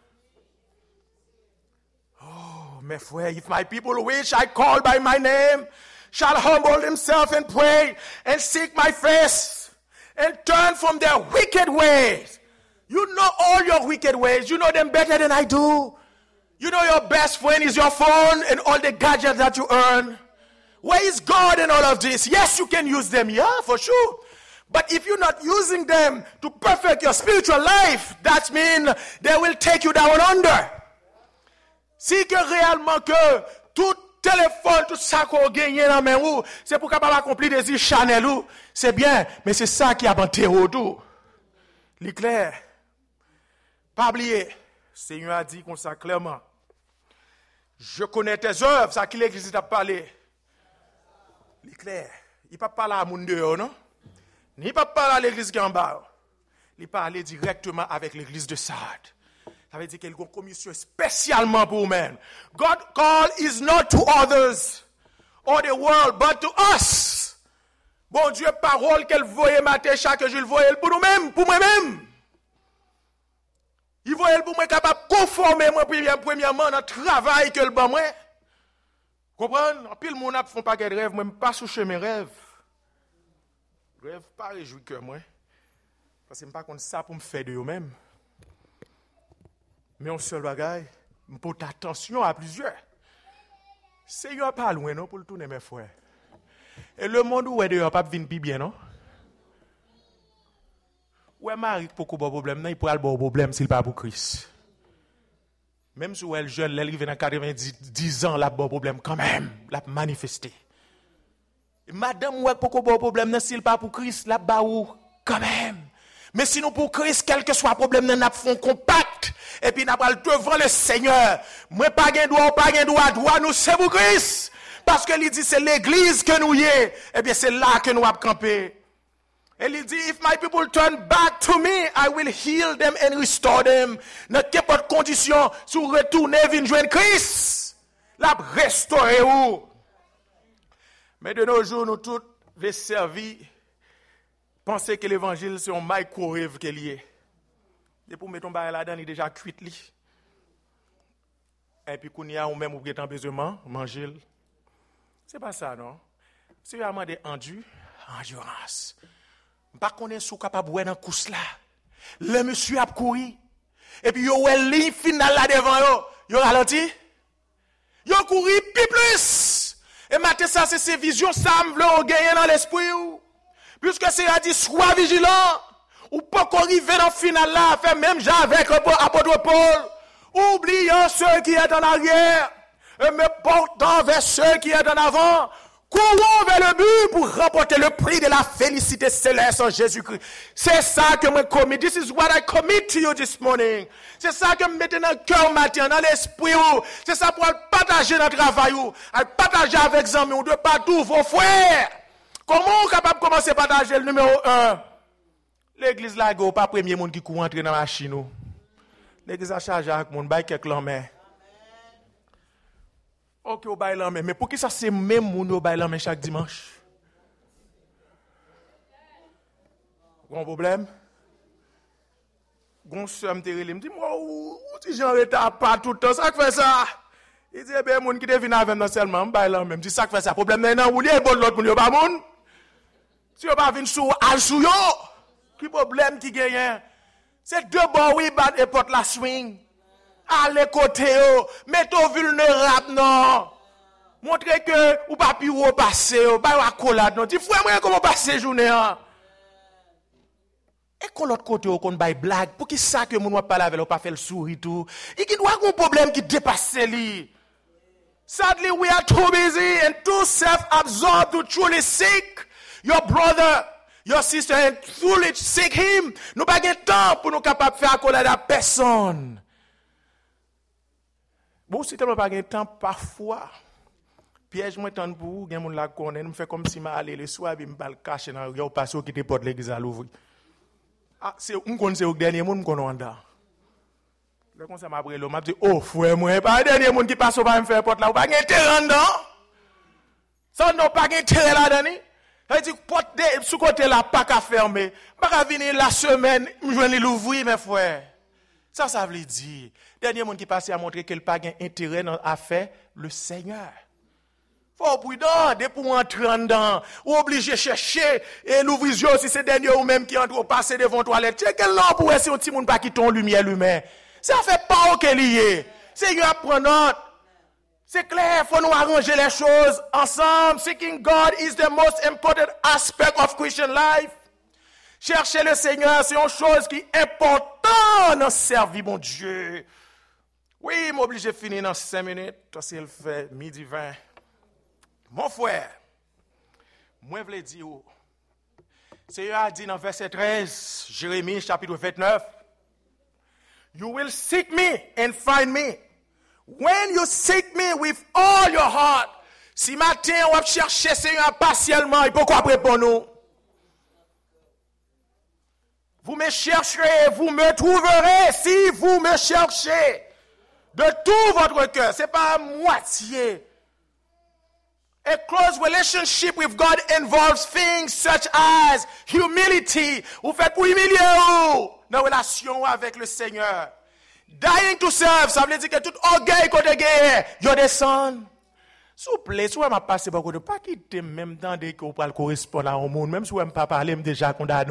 Oh, mes frères, if my people which I call by my name shall humble themselves and pray and seek my face and turn from their wicked ways. You know all your wicked ways. You know them better than I do. You know your best friend is your phone and all the gadgets that you earn. Where is God in all of this? Yes, you can use them, yeah, for sure. But if you're not using them to perfect your spiritual life, that means they will take you down under. Si que réellement que tout téléphone, tout ça qu'on gagne dans main ou, c'est pour capable accomplir des désirs Chanel ou, c'est bien, mais c'est ça qui a banté tout. L'éclair. Pas oublier, Seigneur a dit comme ça clairement. Je connais tes œuvres, ça qui l'église t'a parlé. L'éclair. Il pas parler à mon dehors, non? Ni pas parler à l'église qui est en bas. Il parle directement avec l'église de Sardes. Ça veut dire qu'il y a une commission spécialement pour vous-même. God call is not to others or the world, but to us. Bon Dieu, parole qu'elle voyait matin chaque jour, il voyait pour nous-mêmes, pour moi-même. Il voyait pour moi capable de conformer moi premièrement dans le travail que le bon moi. Comprenez? En pile, mon ap font pas de rêve, moi, je pas soucher mes rêves. Rêve pas réjoui que moi. Parce que je ne pas contre ça pour me faire de eux-mêmes. Mais on seul bagaille, je porte attention à plusieurs. Seigneur pas loin non pour le tourner mes frères. Et le monde où est dehors pas venir plus bien non? Ouais Marie pour beaucoup de problème, non, il pourra le bon problème s'il pas pour Christ. Même si elle jeune, elle arrive dans quatre-vingt-dix ans, la bon problème quand même, la manifester. Madame ouais pour beaucoup de problème, non, s'il pas pour Christ, la ba ou quand même. Mais sinon pour Christ, quel que soit le problème, nous avons compact. Et puis nous allons devant le Seigneur. Moi, pas de droit, pas de droit, droit, nous c'est pour Christ. Parce que il dit, c'est l'église que nous y est. Eh bien, c'est là que nous avons campé. Et il dit, if my people turn back to me, I will heal them and restore them. Dans quelle condition, si vous retournez, venez joindre Christ, la restaurer où? Mais de nos jours, nous tous les servir. Pensez que l'évangile, c'est un microwave qu'il y est. Et pour mettre un baril là-dedans, il est déjà cuit. Et puis, quand il y a ou même ou besoin de manger. Ce n'est pas ça, non? C'est vraiment des endus, endurance. Par contre, si vous êtes capable de boire dans le course là, le monsieur a couru. Et puis, il y a une ligne finale là devant, il a ralenti. Il a couru plus plus. Et maintenant, ça, c'est ces visions, ça me veut gagner dans l'esprit. Puisque c'est à dire, sois vigilant, ou pas arriver dans le final là, faire même genre avec l'apôtre Paul, oubliant ceux qui sont en arrière, et me portant vers ceux qui sont en avant, courons vers le but pour remporter le prix de la félicité céleste en Jésus-Christ. C'est ça que je commit. This is what I commit to you this morning. C'est ça que je mets dans le cœur matin, dans l'esprit. C'est ça pour partager dans le travail, partager avec les amis, de partout vos frères. Comment on est capable de commencer à partager le numéro un? L'église là, il n'y a pas le premier monde qui court entrer dans la machine. L'église a chargé avec le monde, il y a quelques lambes. Ok, au bail lambes. Mais pour qui ça c'est même monde au bail lambes chaque dimanche? Grand problème? Grand soeur me me dit, moi, où tu j'en retard pas tout le temps, ça fait ça? Il dit, eh bien, monde qui devine avec nous seulement, bail lambes. Il dit, ça fait ça. Problème maintenant, où il y a bon l'autre monde, il y a pas monde? Si on va venir sur al sou yo, qui problème qui gagne? C'est deux bords oui bat et porte la swing. Allez côté yo, mettez vulnérable non. Montrez que ou pas pi ou passer, ba wa collade non. Dis frère moi comment passer journée hein. Et qu'on l'autre côté on kon bay blague pour qui ça que moun parler avec ou pas faire le sourire tout. Il qui doit un problème qui dépasse lui. Sadly we are too busy and too self-absorbed to truly seek your brother, your sister, and truly seek him. Nous pas de temps pour nous capables de faire accolade à personne. Bon, si tu n'as pas de temps, parfois, piège moi tant pour vous, gen moun la connaît, nous fait comme si m'a allé le soir, puis m'a le cacher dans le passé qui te porte l'église à l'ouvrir. Ah, c'est on connaît c'est au dernier monde qu'on en da. Le conseil m'a pris l'eau, m'a dit oh frère moi, pas dernier monde qui passe au pas me faire porte là, ou pas intérêt dedans. Ça n'a pas intérêt là-dedans. Ça veut dire porte sous côté là pas qu'à fermer, pas qu'à venir la semaine, me joindre l'ouvrir mes frères. Ça ça veut dire dernier monde qui passe à montrer qu'il pas intérêt à faire le Seigneur. Faut prudent, dès pour entrer dedans, ou obligé de chercher et l'ouvrir si c'est dernier ou même qui entre passer devant toilette. C'est quel là pour essayer un petit monde pas qui ton lumière lui-même. Ça fait pas au qu'il y est. Seigneur apprenant. C'est clair, faut nous arranger les choses ensemble. Seeking God is the most important aspect of Christian life. Chercher le Seigneur, c'est une chose qui est importante dans servir mon Dieu. Oui, m'oblige de finir dans cinq minutes. Toi, c'est le fait midi vingt. Mon frère, moi je veux dire, Seigneur a dit dans verset treize, Jérémie chapitre vingt-neuf, You will seek me and find me. When you seek me with all your heart. Si matin on va chercher Seigneur partiellement, il peut quoi répondre nous? Vous me chercherez, vous me trouverez si vous me cherchez de tout votre cœur. C'est pas à moitié. A close relationship with God involves things such as humility. Vous faites pour humilier vous dans la relation avec le Seigneur. Dying to serve, ça veut dire que tout orgueil qu'on a gagné, vous descend. S'il vous plaît, si vous m'avez passé beaucoup de pas quitter même temps dès que vous parlez correspondre au monde, même si vous n'avez pas parlé, déjà condamné.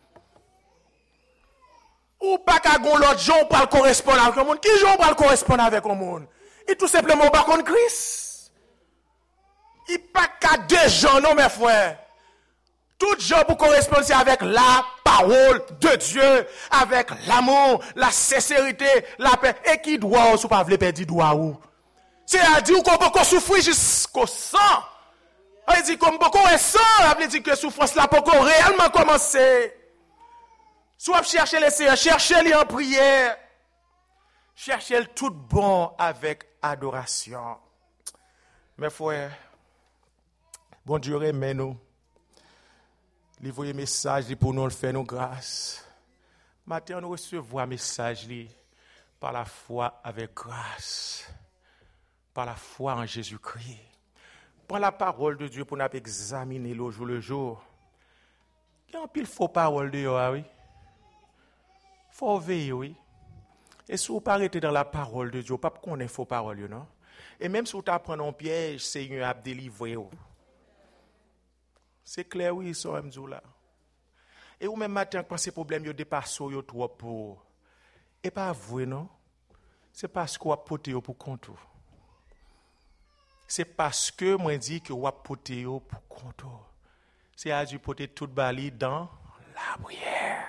Ou pas qu'à gon l'autre gens pour correspondre avec le monde. Qui gens pour correspondre avec le monde? Et tout simplement pas contre Christ. Il pas qu'à deux gens, non, mes frères. Tout gens pour correspondre, c'est avec la parole de Dieu, avec l'amour, la sincérité, la paix. Et qui doit ou pas vle perdre doit ou? C'est-à-dire qu'on peut souffrir jusqu'au sang. On dit comme beaucoup est sang, on dit que souffrance là peut réellement commencer. Soit chercher les Seigneur, chercher-les en prière. Chercher le tout bon avec adoration. Mes frères, bon Dieu remet nous. Il voyait message pour nous faire nos grâces. Maintenant nous recevons un message par la foi avec grâce. Par la foi en Jésus-Christ. Par la parole de Dieu pour nous examiner le jour le jour. Il y a un pile faux parole de Dieu, oui. Faut veiller, oui. Et si vous ne arrêtez dans la parole de Dieu, vous ne pouvez pas connaître faux parole, non? Et même si vous apprenez un piège, Seigneur a délivré. C'est clair, oui, ça, M. là. Et vous même matin, quand ces problèmes, vous dépassent, vous trop pour. Et pas vrai, non? C'est parce que vous apportez pour compte. C'est parce que moi dis que vous apportez pour compte. C'est à Dieu porter toute bali dans la prière.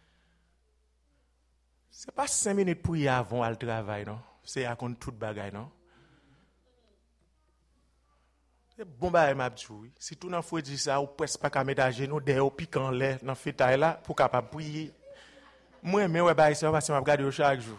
C'est pas cinq minutes pour y avant le travail, non? C'est à compte toute bagaille, non? C'est bon bagaille, m'a dit, oui. Si tout n'en faut dire ça, ou presque pas qu'à mettre à genoux, derrière, au piquant l'air, dans le fétail là, pour capable prier. Moi, mais ouais, bah, ça va, c'est m'a regarder chaque jour.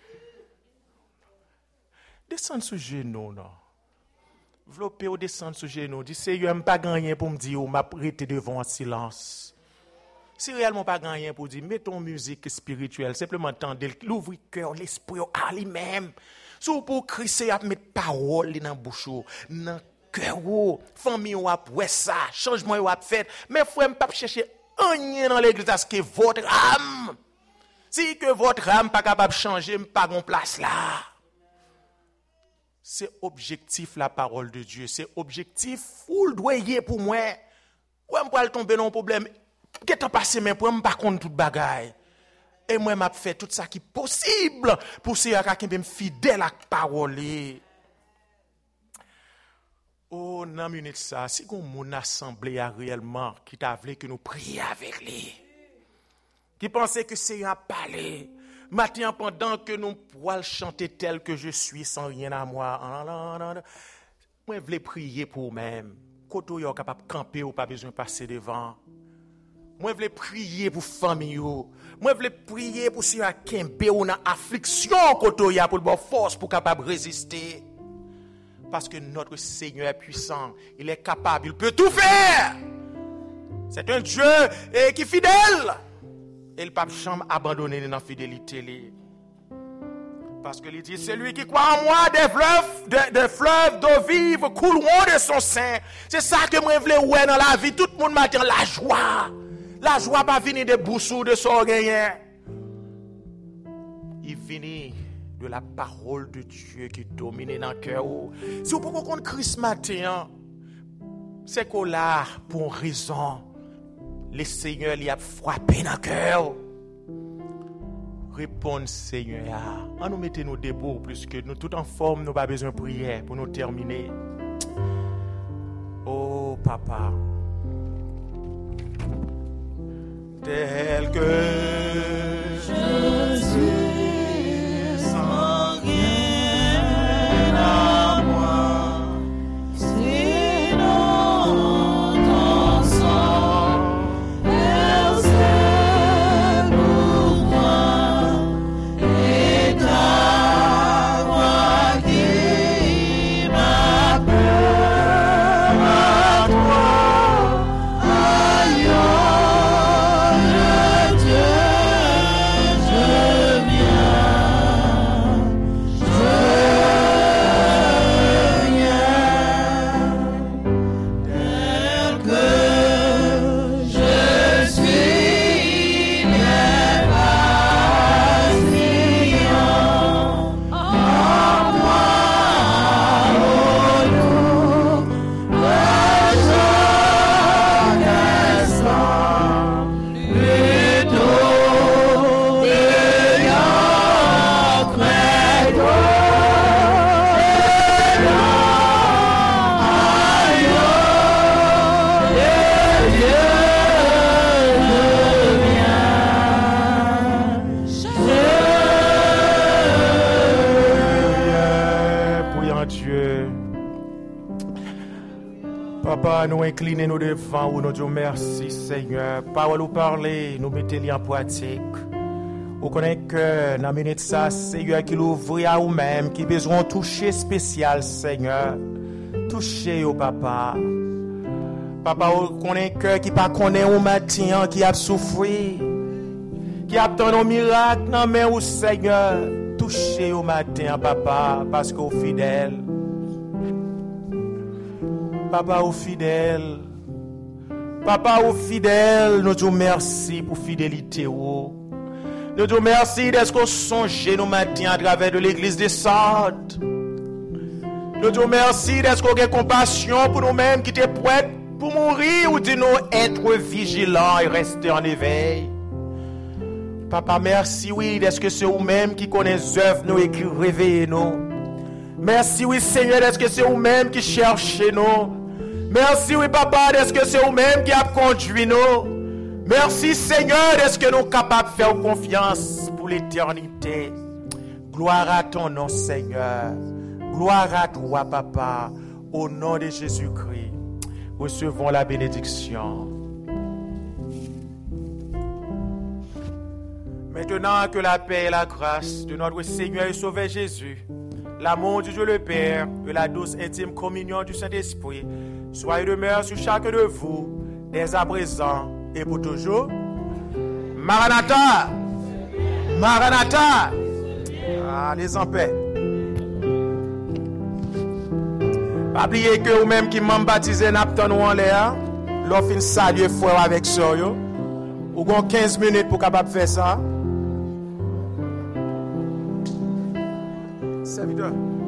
Descendre sous genou, non? Vlopé ou descendre sous genou, dit, Seigneur, je pas gagné pour me dire, ou m'a prêté devant en silence. Si réellement pas gagné pour dire, mettons musique spirituelle, simplement tendre, l'ouvrir cœur, l'esprit à lui-même. Si vous pour crisser, mettre parole dans la bouche, dans le cœur, famille ou ouais ça, changement ou fait. Mais faut même pas chercher rien dans l'église parce que votre âme, si que votre âme pas capable de changer, pas gon place là. C'est objectif la parole de Dieu, c'est objectif full doyer pour moi. Ou me pas tomber dans un problème. Qu'est-ce qui passe mais pour me pas contre toute bagaille. Et moi m'a fait tout ça qui est possible pour ces gens qui sont fidèles à la parole. Oh, dans une minute ça, si on mon assemblée réellement qui t'a voulu que nous prions avec lui. Qui pensait que c'est un palais. Maintenant pendant que nous pourrons chanter tel que je suis sans rien à moi. Moi je voulais prier pour moi-même. Quand vous êtes capable de camper ou pas besoin de passer devant. Moi, je voulais prier pour famille. Moi, je voulais prier pour si y a kembe ou une affliction koto ya pour le force pour capable résister. Parce que notre Seigneur est puissant, il est capable, il peut tout faire. C'est un Dieu eh, qui est fidèle. Et il ne peut jamais abandonner dans la fidélité. Parce que il dit, c'est lui qui croit en moi, des fleuves, des, des fleuves d'eau vive couleront de son sein. C'est ça que moi, je voulais ouais dans la vie. Tout le monde m'attend la joie. La joie pas venir de boussou de son rien. Il vient de la parole de Dieu qui domine dans le cœur. Si vous pouvez comprendre Christ matin, c'est qu'on l'a pour une raison. Le Seigneur lui a frappé dans le cœur. Répondre Seigneur. On nous mettez nous debout plus que nous tout en forme, nous pas besoin de prière pour nous terminer. Oh papa. Tel que je suis sans rien à moi, sinon Papa, nous inclinons nous devant ou nous disons merci, Seigneur. Parole ou parler, nous mettons en pratique. Vous connaissez que dans la minute ça, Seigneur, qui l'ouvre à vous-même, qui besoin de toucher spécial, Seigneur. Touchez au papa. Papa, vous connaissez que qui pas connaît au matin, qui a souffert, qui attend un miracle dans mais au Seigneur. Touchez au matin, papa, parce que vous fidèle. Papa, vous fidèle. Papa, vous fidèle. Nous disons merci pour fidélité. Nous disons merci d'être qu'on songe nous matin à travers de l'église des Sardes. Nous disons merci d'être qu'on a compassion pour nous-mêmes qui étaient prêts pour mourir ou de nous être vigilants et rester en éveil. Papa, merci, oui, d'être que c'est vous-même qui connaissez œuvres nous et qui réveillez nous. Merci, oui, Seigneur, d'être que c'est vous-même qui cherchez nous. Merci, oui, papa, d'être que c'est vous-même qui a conduit nous. Merci, Seigneur, d'être que nous sommes capables de faire confiance pour l'éternité. Gloire à ton nom, Seigneur. Gloire à toi, papa. Au nom de Jésus-Christ, recevons la bénédiction. Maintenant que la paix et la grâce de notre Seigneur et Sauveur Jésus, l'amour du Dieu le Père et la douce intime communion du Saint-Esprit soient et demeurent sur chacun de vous, dès à présent et pour toujours. Maranatha! Maranatha! Allez en paix. Pas oublier que vous-même qui m'ont baptisé n'abtenez en l'air, l'offre une salut frère avec ça. Vous avez quinze minutes pour capable faire ça. Serviteur.